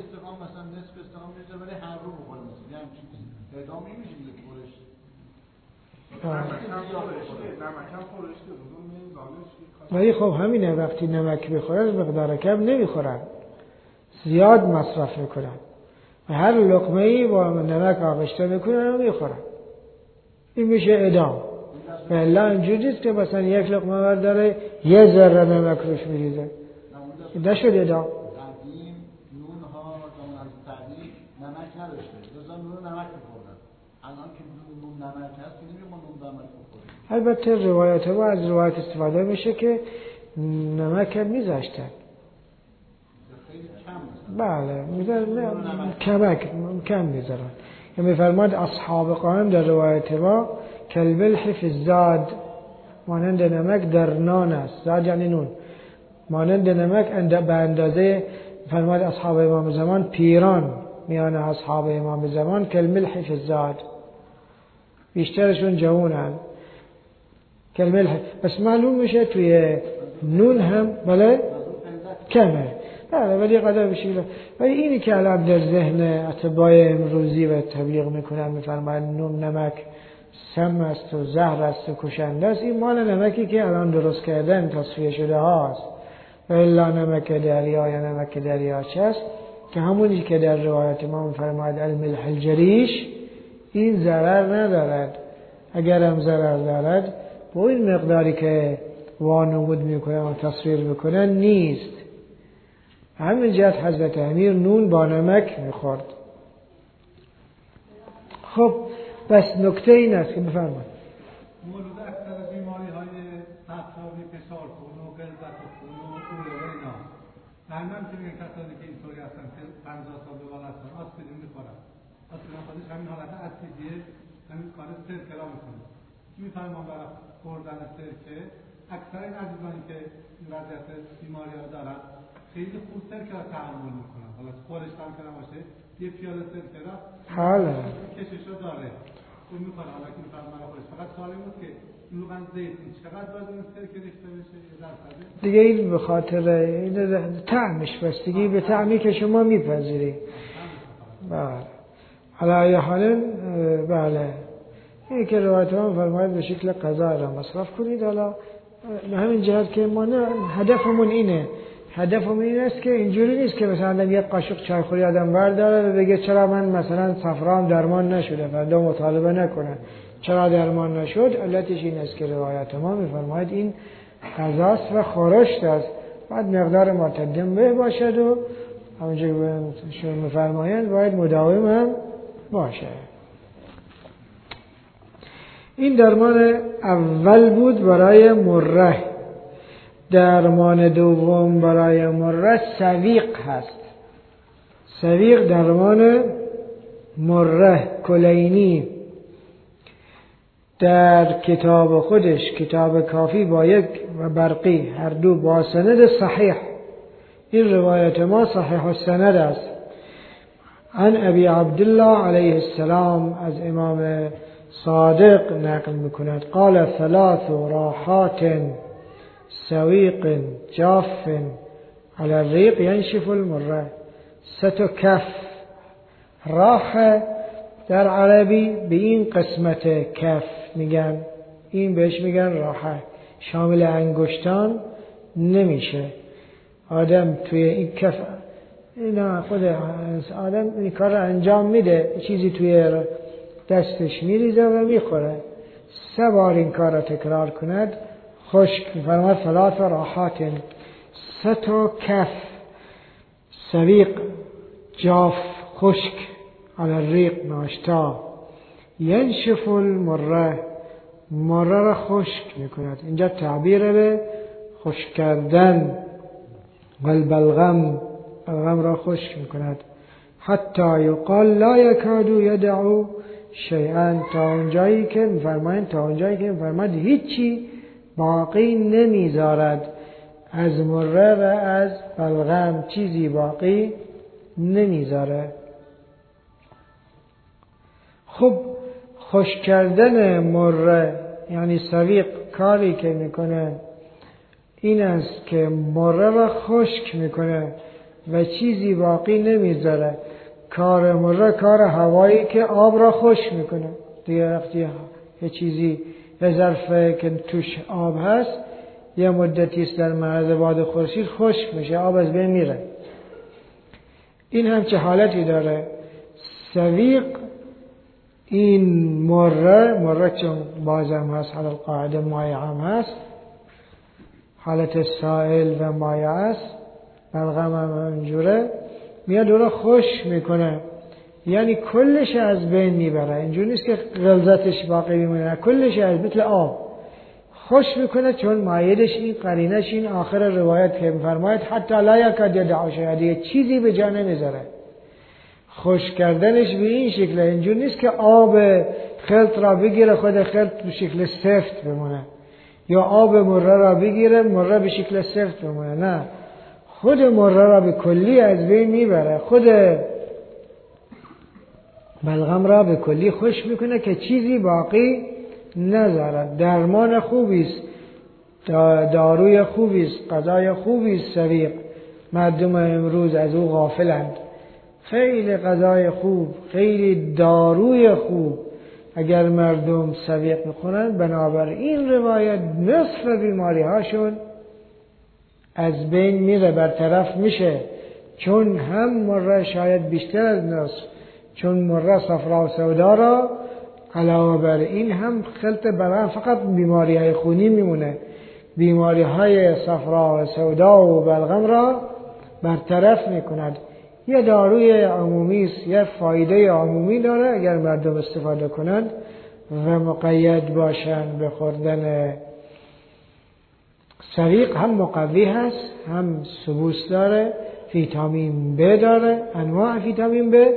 ولی خب همینه، وقتی نمک بخورن مقدار کم نمیخورن، زیاد مصرف میکنن و هر لقمه‌ای با نمک آغشته میکنن و میخورن. این میشه ادام. و الا اینجوریست که مثلا یک لقمه برداره یه ذره نمک روش میریزه، این نشد ادام. قدیم نون ها زمان از قدیم نمک نداشته، لذا نون نمک میخوردن. الان که نون نمک هست که نمیگه ما نون نمک بخوریم. البته روایت ما از روایت استفاده میشه که نمک هم میذاشتن. خیلی کم. بله میذارن، کم میذارن. که میفرماد اصحاب قائم در روایت ما کالملح فی الزاد، مانند نمک در نان است. زاد یعنی نون. مانند نمک به اندازه، فرماد اصحاب امام زمان پیران میان اصحاب امام زمان کالملح فی الزاد، بیشترشون جوونن کالملح. بس معلوم میشه توی نون هم بله کمه، بله ولی قدر بشیله. ولی اینی که الان در ذهن اتباع امروزی و تبلیغ میکنن، میفرماید نون نمک سم است و زهر است و کشنده است، این مال نمکی که الان درست کردن تصفیه شده هاست. و الا نمک دریا یا نمک دریاچه است که همونی که در روایت ما میفرماید الملح الجریش، این ضرر ندارد. اگر هم ضرر دارد با این مقداری که وانمود میکنن و تصویر میکنن نیست. همین جهت حضرت امیر نون با نمک میخورد. خب بس نکته این است که بفرمایید مورد اکثر بیماری های صفراوی، فشار خون و غلظت خون و عروق و اینا، همین که میگن کسانی که اینطوری هستن که 50 سال به بالا هستن آسپرین میخورن، آسپرین خودش همین حالت اسیدیه، همین کار سرکه را میکنه. میفرمان برای خوردن سرکه اکثر این عزیزانی که این وضعیت بیماری ها دارن خیلی خوب سرکه را تحمل میکنن. حالا خورش هم که نباشه یه پیاله سرکه را حالا کشش رو داره اون میخوره. حالا که میفرمان برای خورش فقط سوالی بود که روغن زیتون چقدر باید این سرکه ریخته بشه؟ دیگه این به خاطر طعمش بس، دیگه به طعمی که شما میپذیری. بله علی حال بله این که روایت ما فرماید به شکل غذا را مصرف کنید. حالا به همین جهت که ما هدفمون اینه، هدفمون این است که اینجوری نیست که مثلا یک قاشق چای خوری آدم برداره و بگه چرا من مثلا صفرام درمان نشده، فردا مطالبه نکنه چرا درمان نشد. علتش این است که روایت ما میفرماید این غذاست و خورشت است، بعد مقدار معتدل به باشد و همونجور که میفرمایند باید مداوم هم باشه. این درمان اول بود برای مره. درمان دوم برای مره سویق هست. سویق درمان مره کلینی. در کتاب خودش، کتاب کافی با یک و برقی هر دو با سند صحیح، این روایت ما صحیح السند است، عن ابی عبدالله علیه السلام از امام صادق نقل میکند قال 3 راحات سویق جاف على الريق ينشف المره. 3 کف. راحه در عربی به این قسمت کف میگن، این بهش میگن راحه، شامل انگشتان نمیشه. آدم توی این کف، اینا خود آدم این کار رو انجام میده، چیزی توی دستش میریزه و میخوره. 3 بار این کار رو تکرار کند خشک میفرماد 3 راحات. 3 کف سویق جاف خشک على الريق ناشتا ینشف المره، مره را خشک میکند. اینجا تعبیر به خشک کردن. والبلغم، بلغم را خشک میکند. حتی یقال لا یکادو یدعو شیئا، تا اونجایی که میفرماید هیچی باقی نمیذارد از مره و از بلغم، چیزی باقی نمیذاره. خب خشک کردن مره یعنی سویق کاری که میکنه این است که مره را خشک میکنه و چیزی باقی نمیذاره. کار مره کار هوایی که آب را خشک میکنه دیگه. وقتی یه چیزی یه ظرفه که توش آب هست یه مدتی است در معرض باد خورشید خشک میشه، آب از بین میره. این هم چه حالتی داره؟ سویق این مره چون بازم هست، حالت قاعده مایع هم هست، حالت سائل و مایع است، بلغم هم اینجوره، میاد او را خشک میکنه، یعنی کلش از بین میبره. اینجور نیست که غلظتش باقی میمونه، کلش از مثل آب خشک میکنه، چون مایدش این قرینش این آخر روایت که میفرماید حتی لا یکاد یدعو شیئا، چیزی به جا نمیذاره. خشک کردنش به این شکله، اینجور نیست که آب خلط را بگیره خود خلط به شکل سفت بمونه، یا آب مره را بگیره مره به شکل سفت بمونه، نه، خود مره را به کلی از بین میبره، خود بلغم را به کلی خشک میکنه که چیزی باقی نذاره. درمان خوبی است، داروی خوبی است، غذای خوبی است سویق. مردم امروز از او غافلند. خیلی غذای خوب، خیلی داروی خوب اگر مردم سویق میخورن، بنابراین روایت نصف بیماری هاشون از بین میره، برطرف میشه. چون هم مره شاید بیشتر از نصف، چون مره صفرا و سودا را علاوه بر این هم خلط بلغم فقط بیماری های خونی میمونه، بیماری های صفرا و سودا و بلغم را برطرف میکند. یه داروی عمومی است، یه فایده عمومی داره اگر مردم استفاده کنند و مقید باشن به خوردن سویق. هم مقوی هست، هم سبوس داره، ویتامین ب داره، انواع ویتامین ب،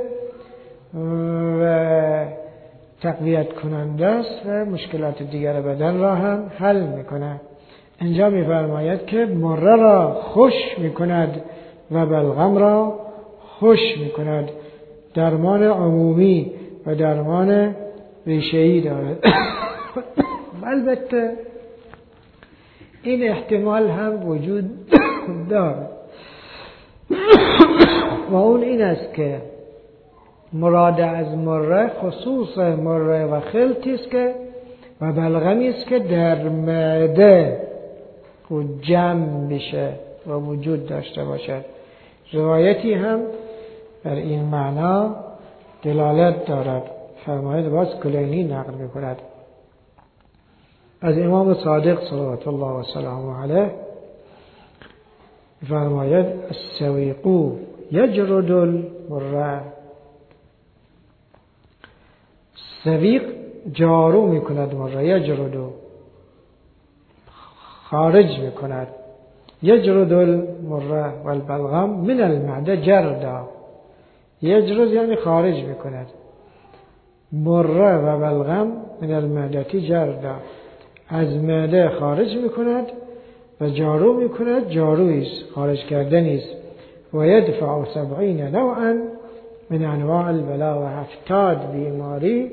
و تقویت کننده است و مشکلات دیگر بدن را هم حل میکنه. اینجا میفرماید که مره را خشک میکند و بلغم را خشک میکند. درمان عمومی و درمان ریشه‌ای دارد. البته این احتمال هم وجود دارد و اون این است که مراد از مره خصوص مره و خلطی است که و بلغمی است که در معده جمع بشه و وجود داشته باشد. روایتی هم در این معنا دلالت دارد. فرماید باز کلینی نقل می‌کند از امام صادق صلوات الله و سلامه علیه، فرماید السویق یجرد المره، سویق جارو میکند مره، یجردو خارج میکند، یجرد المره والبلغم من المعده جردا، یجرد یعنی خارج میکند. مره و بلغم من المعدة جردا، از معده خارج میکند و جارو میکند، جارویست، خارج کردنیست. و یدفع 70 نوعا من انواع البلا، و 70 بیماری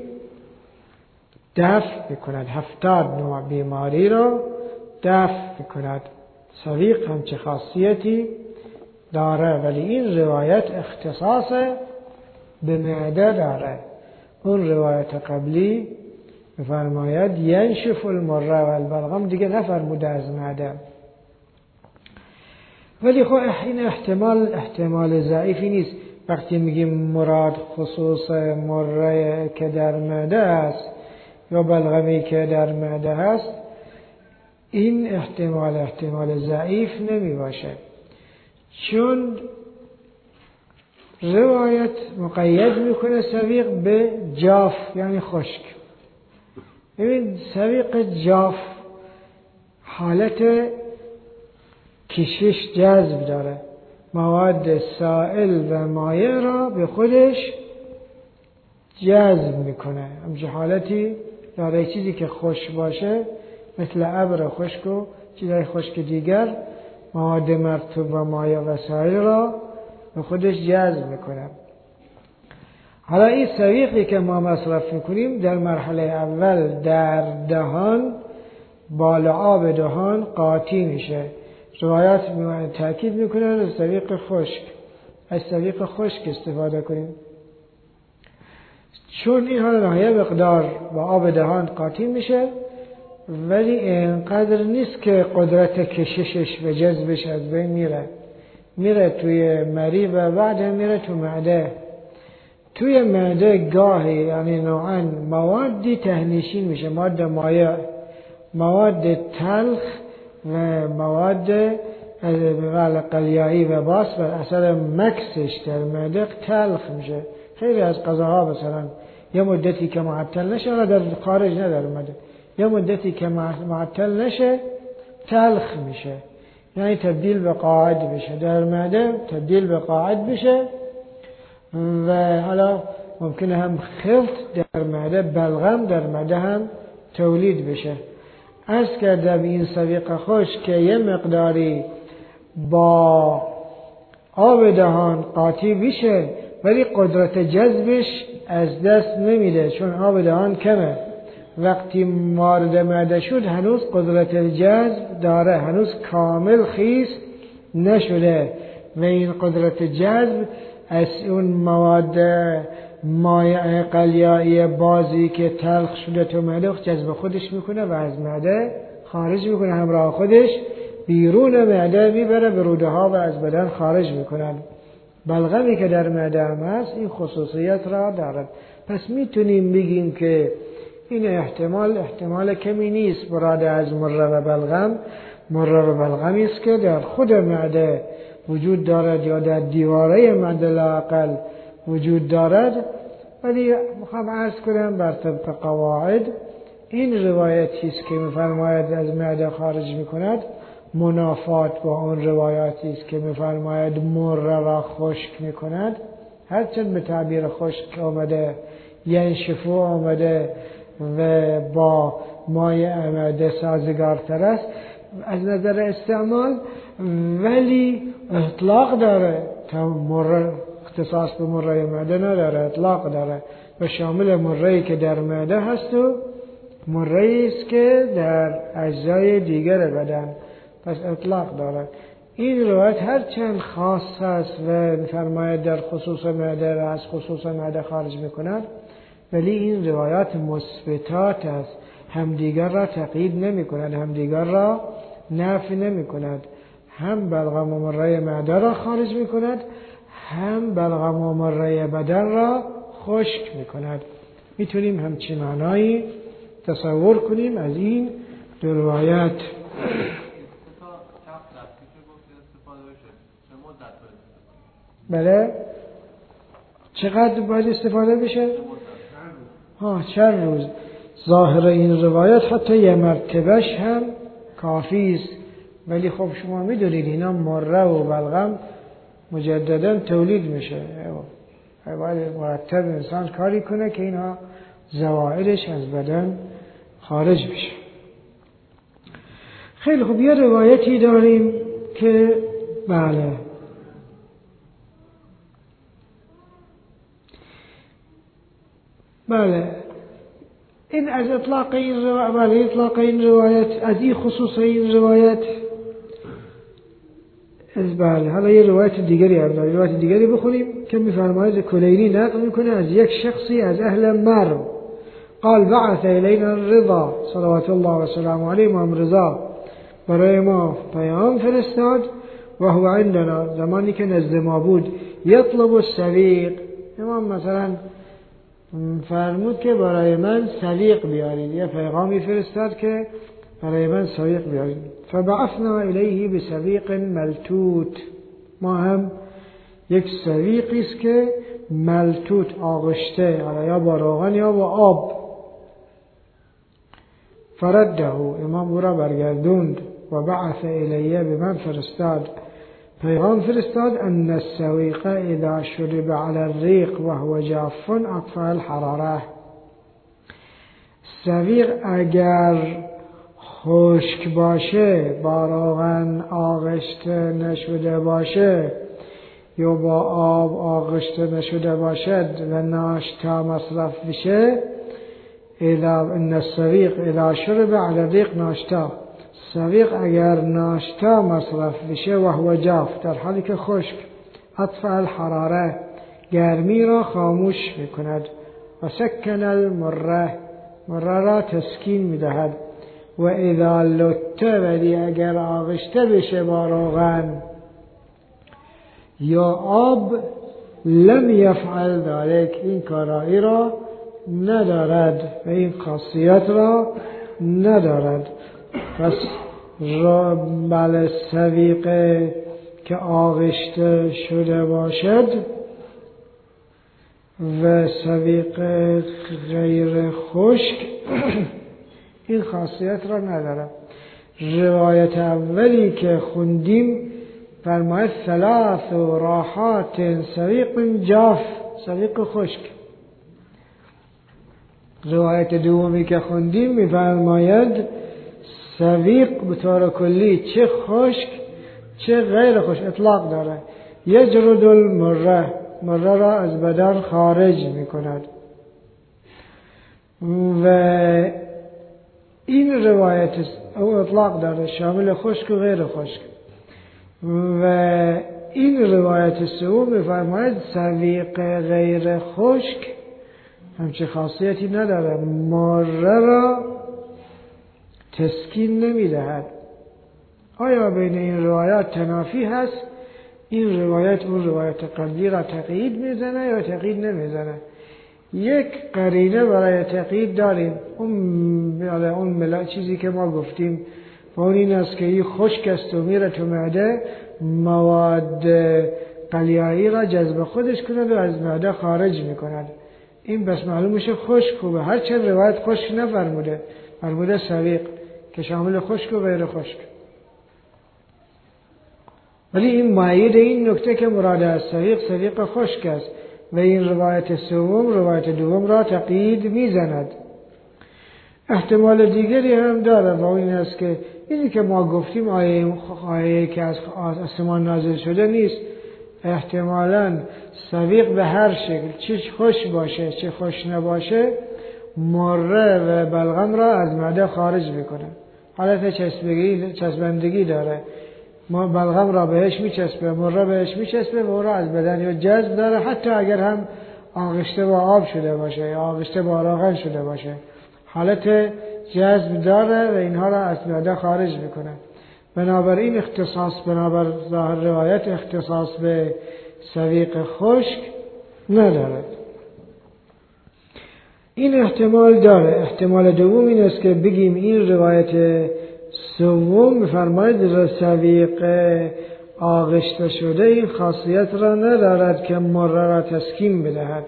دفع میکند، 70 نوع بیماری را دفع میکند. سویق همچه خاصیتی داره، ولی این روایت اختصاص به معده داره. اون روایت قبلی میفرماید ینشف المره و البلغم، دیگه نفرموده از معده. ولی خب این احتمال ضعیفی نیست. وقتی میگیم مراد خصوص مره که در معده است یا بلغمی که در معده است، این احتمال ضعیف نمی باشه، چون روایت مقید میکنه سویق به جاف یعنی خشک. ببین سویق جاف حالت کشش جذب داره، مواد سائل و مایع را به خودش جذب میکنه. همچه حالتی داره. چیزی که خشک باشه مثل ابر خشک و چیزهای خشک دیگر مواد مرطوب و مایع و سائل را به خودش جذب میکنه. حالا این سویقی که ما مصرف میکنیم در مرحله اول در دهان، بالا آب دهان قاطی میشه. روایات تأکید میکنن سویق خشک، از سویق خشک استفاده کنیم، چون این حالا یه مقدار با آب دهان قاطی میشه، ولی اینقدر نیست که قدرت کششش و جذبش از بین میره توی مری و بعد میره تو معده. توی معده گاهی یعنی نوعاً موادی تهنشین میشه، مواد مایع، مواد تلخ و مواد قلیایی و باس و اثر مکسش در معده تلخ میشه. خیلی از غذاها مثلا یه مدتی که معطل نشه، حالا در خارج نه در معده، یه مدتی که معطل نشه تلخ میشه، یعنی تبدیل به قاعد بشه در معده، تبدیل به قاعد بشه و حالا ممکنه هم خلط در معده، بلغم در معده هم تولید بشه. از کردم این سویق خشک که یه مقداری با آب دهان قاطی بشه ولی قدرت جذبش از دست نمیده، چون آب دهان کمه. وقتی وارد معده شد هنوز قدرت جذب داره، هنوز کامل خیس نشده و این قدرت جذب از اون مواد مایع قلیایی بازی که تلخ شده تو معده جذب خودش میکنه و از معده خارج میکنه، همراه خودش بیرون معده میبره، به روده ها و از بدن خارج میکنه. بلغمی که در معده هم هست این خصوصیت را دارد. پس میتونیم بگیم که این احتمال کمی نیست. مراد از مره و بلغم، مره و بلغمی است که در خود معده وجود دارد یا در دیواره معده لااقل وجود دارد. ولی میخوام عرض کنم بر طبق قواعد این روایتی است که میفرماید از معده خارج میکند منافات با اون روایاتی است که میفرماید مره و خشک میکند. هرچند به تعبیر خشک آمده، ینشفو آمده و با مایع معده سازگارتر است از نظر استعمال، ولی اطلاق داره تا مره اختصاص به مره معده نداره، اطلاق داره و شامل مره‌ای که در معده هست و مره‌ای است که در اجزای دیگر بدن، پس اطلاق داره. این روایت هرچند خاص است و فرماید در خصوص معده را از خصوص معده خارج میکند، ولی این روایات مثبتات است، همدیگر را تقیید نمی کند، همدیگر را نفی نمی کند. هم بلغم و مره معده را خارج می کند، هم بلغم و مره بدن را خشک می کند. میتونیم همچین معنایی تصور کنیم از این دو روایت. بله، چقدر باید استفاده بشه؟ چند روز. ظاهر این روایت حتی یه مرتبهش هم کافی است، ولی خب شما میدونید اینا مره و بلغم مجددا تولید میشه، باید مرتب انسان کاری کنه که اینها زوائدش از بدن خارج بشه. خیلی خوب، یه روایتی داریم که بله این از اطلاق این روایت از این خصوص این روایت حالا یه روایت دیگری هم داریم، روایت دیگری بخونیم که می‌فرماید کلینی نقل میکنه از یک شخصی از اهل مرو قال بعث الینا الرضا صلوات الله و سلام علیه، امام رضا برای ما پیام فرستاد و هو عندنا، زمانی که نزد ما بود، یطلب السویق، امام مثلا فرمود که برای من سویق بیارید، یه پیغامی فرستاد که برای من سویق بیارید. فبعثنا الیه بسویق ملتوت، ما هم یک سویقی است که ملتوت آغشته، یا با روغن یا با آب. فرده، امام او را برگردوند. و بعث الیه، به من فرستاد، پیغام فرستاد، ان السویق اذا شرب على الريق وهو جاف اطفأ الحراره، سویق اگر خشک باشه، با روغن آغشته نشده باشه یا با آب آغشته نشده باشد و ناشتا مصرف بشه، ان السویق اذا شرب على الريق، ناشتا، سویق اگر ناشتا مصرف بشه و هو جاف، در حالی که خشک، اطفأ الحراره، گرمی را خاموش میکند، و سکن المره، مره را تسکین میدهد. و اذا لطه، ولی اگر آغشته بشه با روغن یا آب، لم یفعل ذلك، این کارایی را ندارد و این خاصیت را ندارد. پس بله، سویقه که آغشته شده باشد و سویقه غیر خشک این خاصیت را ندارد. روایت اولی که خوندیم فرماید ثلاث راحات سویق جاف، سویق خشک. روایت دومی که خوندیم میفرماید سویق به طور کلی چه خشک چه غیر خشک اطلاق داره، یجرد المره، مره را از بدن خارج میکند. و این روایت او اطلاق داره، شامل خشک و غیر خشک. و این روایت سوم میفرماید سویق غیر خشک همچه خاصیتی نداره، مره را تسکین نمیدهد. آیا بین این روایات تنافی هست؟ این روایت اون روایت قبلی را تقیید میزنه یا تقیید نمیزنه؟ یک قرینه برای تقیید داریم، اون چیزی که ما گفتیم و اون این است که این خشک است و میره تو معده، مواد قلیایی را جذب خودش کند و از معده خارج میکند. این بس معلوم میشه خشک خوبه، هرچند روایت خشک نفرموده، فرموده سویق که شامل خشک و غیر خشک. ولی این مایید این نکته که مراد از سویق خشک است و این روایت سوم روایت دوم را تقیید میزند. احتمال دیگری هم داره و این است که اینی که ما گفتیم آیه که از آسمان نازل شده نیست، احتمالاً سویق به هر شکل، چه خوش باشه چه خوش نباشه، مره و بلغم را از معده خارج میکنه. حالت چسبندگی داره، ما بلغم را بهش میچسبه، مره بهش میچسبه و او را از بدن یا جذب داره، حتی اگر هم آغشته با آب شده باشه یا آغشته با روغن شده باشه، حالت جذب داره و اینها را از معده خارج میکنه. بنابراین بنابر ظاهر روایت اختصاص به سویق خشک ندارد. این احتمال داره. احتمال دوم این است که بگیم این روایت سوم می‌فرماید سویق آغشته شده این خاصیت را ندارد که مره را تسکین بدهد.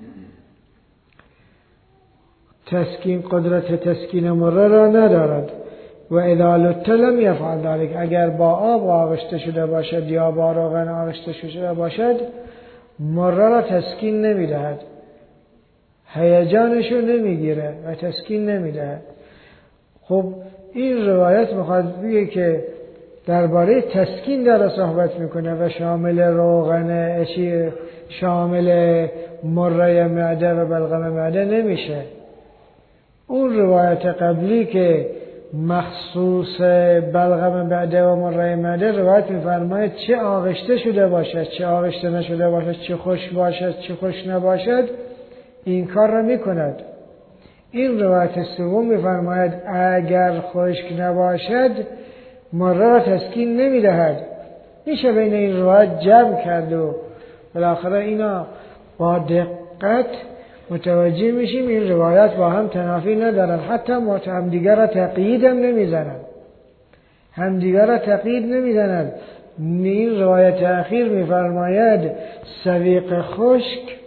قدرت تسکین مره را ندارد. و اذا لطه لم یفعل ذلك، اگر با آب آغشته شده باشد یا با روغن آغشته شده باشد، مره را تسکین نمیدهد. هیجانشو نمیگیره و تسکین نمیده. خب این روایت میخواد بگه که درباره تسکین داره صحبت میکنه و شامل روغن شامل مره معده و بلغم معده نمیشه. اون روایت قبلی که مخصوص بلغم معده و مره معده روایت میفرماید چه آغشته شده باشد چه آغشته نشده باشد، چه خشک باشد چه خشک نباشد، این کار را میکند. این روایت سوم میفرماید اگر خشک نباشد مره را تسکین نمیدهد. میشه بین این روایت جمع کرد و بالاخره اینا با دقت متوجه میشیم این روایات با هم تنافی ندارن، حتی همدیگر را تقیید هم نمیزنن، همدیگر را تقیید نمیزنن. این روایت اخیر میفرماید سویق خشک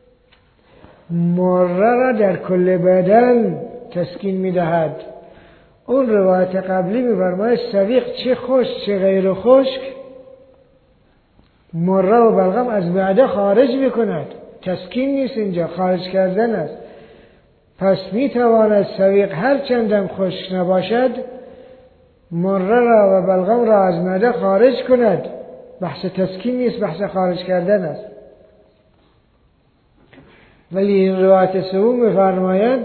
مره را در کل بدن تسکین میدهد. اون روایت قبلی میفرماید سویق چه خشک چه غیر خشک مره و بلغم از معده خارج میکند. تسکین نیست، اینجا خارج کردن است. پس میتواند سویق هر چندم خشک نباشد مره را و بلغم را از معده خارج کند. بحث تسکین نیست، بحث خارج کردن است. ولی این روایت سوم میفرماید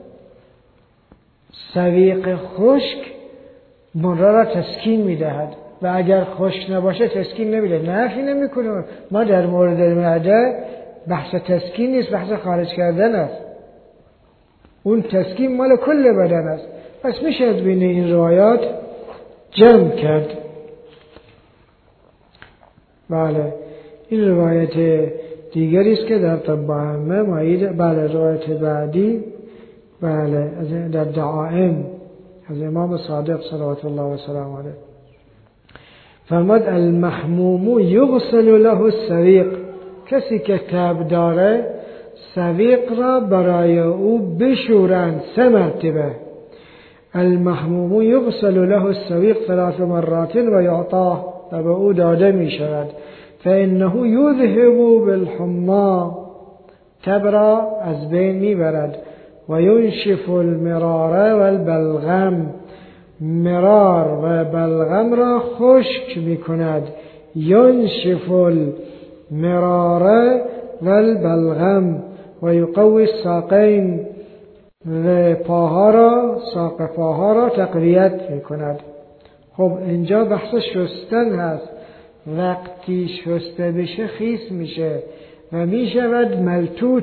سویق خشک مره را تسکین میدهد و اگر خشک نباشه تسکین نمیده. نفی نمیکنه. ما در مورد معده بحث تسکین نیست، بحث خارج کردن است. اون تسکین مال کل بدن است. پس میشه بین این روایات جمع کرد. بله این روایت دیگری است که در طب عامه مایید. بله روایت بعدی بله در دعائم از امام صادق صلوات الله و سلام علیه فرمود المحموم یغسل له السویق، کسی که تب داره سویق را برای او بشورند 3 مرتبه. المحموم یغسل له السویق 3 مرات و یعطاه، و به او داده می شود. فانه یذهب بالحما، تب را از بین می برد. و ینشف المرار و البلغم، مرار و بلغم را خشک می کند. ینشف المرار و البلغم و یقوی الساقین، و پاها را ساق پاها را تقویت می کند. خب اینجا بحث شستن هست. وقتی شسته بشه خیس میشه و میشود ملتوت،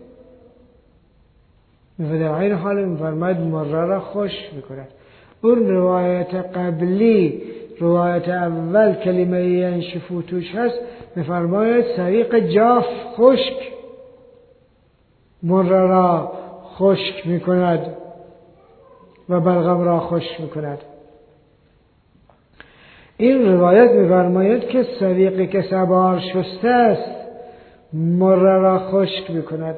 و در این حال میفرماید مره را خشک میکند. اون روایت قبلی، روایت اول کلمه ینشفو توش هست، میفرماید سویق جاف خشک مره را خشک میکند و بلغم را خشک میکند. این روایت میفرماید که سویقی که 3 بار شسته است مره را خشک میکند.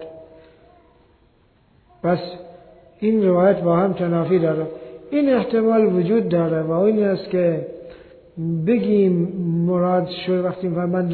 پس این روایت با هم تنافی داره. این احتمال وجود داره و این است که بگیم مراد شد وقتی فرمند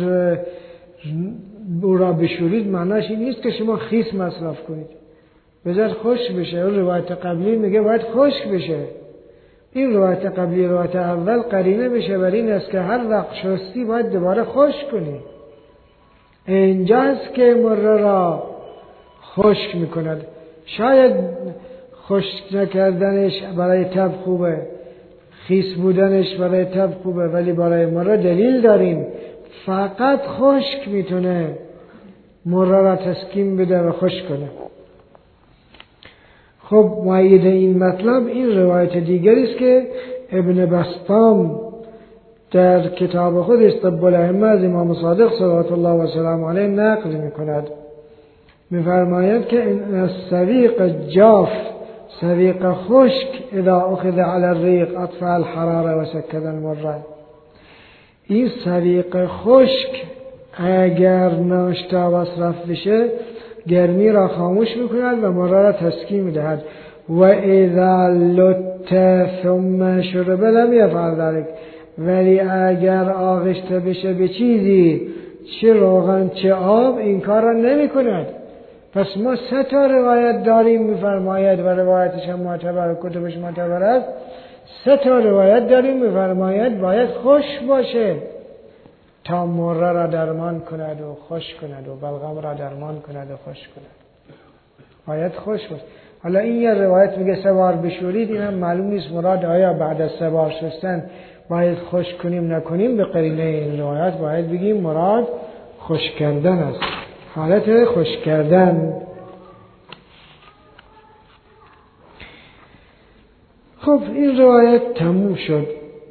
او را بشورید، معناش این نیست که شما خیس مصرف کنید بذار خشک بشه. اون روایت قبلی میگه باید خشک بشه. این روایت قبلی روایت اول قرینه بشه بر این است که هر وقت شستی باید دوباره خشک کنی. اینجاست که مره را خشک میکند. شاید خشک نکردنش برای تب خوبه، خیس بودنش برای تب خوبه، ولی برای مره دلیل داریم فقط خشک میتونه مره را تسکین بده و خشک کنه. خب مؤید این مطلب این روایت دیگری است که ابن بسطام در کتاب خودش طب الائمه از امام صادق صلوات الله و سلام علیه نقل میکند. میفرماید که این السویق جاف، سویق خشک اذا اخذ علی الریق اطفأ الحراره و سکت المره. این سویق خشک اگر ناشتا مصرف بشه گرمی را خاموش میکند و مره را تسکین میدهد. و اذا لط ثم شرب لم یفعل ذلك، ولی اگر آغشته بشه به چیزی چه روغن چه آب این کار را نمی کند. پس ما 3 تا روایت داریم میفرماید و روایتش هم معتبر، کتبش معتبر است. 3 تا روایت داریم میفرماید باید خوش باشه تا مره را درمان کند و خوش کند و بلغم را درمان کند و خوش کند. باید خوش باشه. حالا این یه روایت میگه 3 بار بشورید، این هم معلوم نیست مراد آیا بعد از 3 بار شستن باید خوش کنیم نکنیم. به قرینه این روایت باید بگیم مراد خوش کردن است، حالت خوش کردن. خب این روایت تموم شد.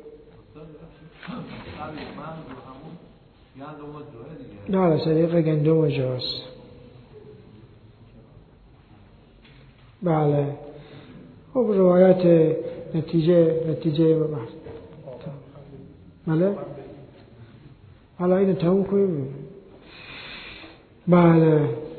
نه صدیق گندم جاست. بله خب روایت نتیجه بله حالا اینو تموم کنیم. بله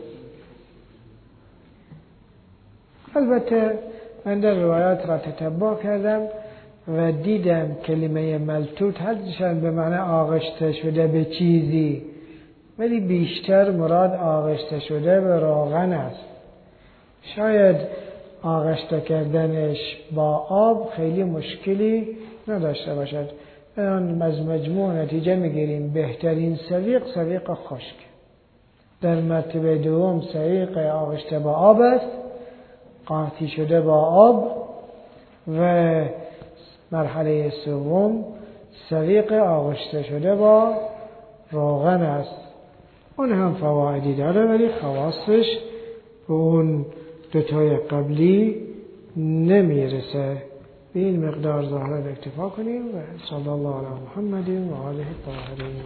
البته من در روایات را تتبع کردم و دیدم کلمه ملتوت هرچند به معنی آغشته شده به چیزی، ولی بیشتر مراد آغشته شده به روغن است. شاید آغشته کردنش با آب خیلی مشکلی نداشته باشد. آن از مجموع نتیجه میگیریم بهترین سویق خشک. در مرتبه دوم سویق آغشته با آب است، قاطی شده با آب، و مرحله سوم سویق آغشته شده با روغن است. اون هم فوایدی داره ولی خواصش به اون 2 تای قبلی نمیرسه. به این مقدار ظاهرا اکتفا کنیم و صلی الله علی محمد و آله الطاهرین.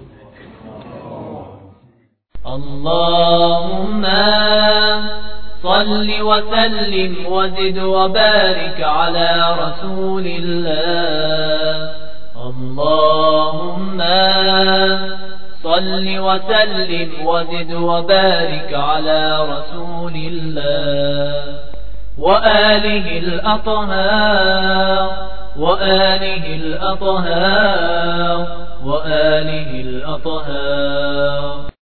اللهم صل وسلم وزد وبارك على رسول الله. اللهم صل وسلم وزد وبارك على رسول الله وآله الأطهار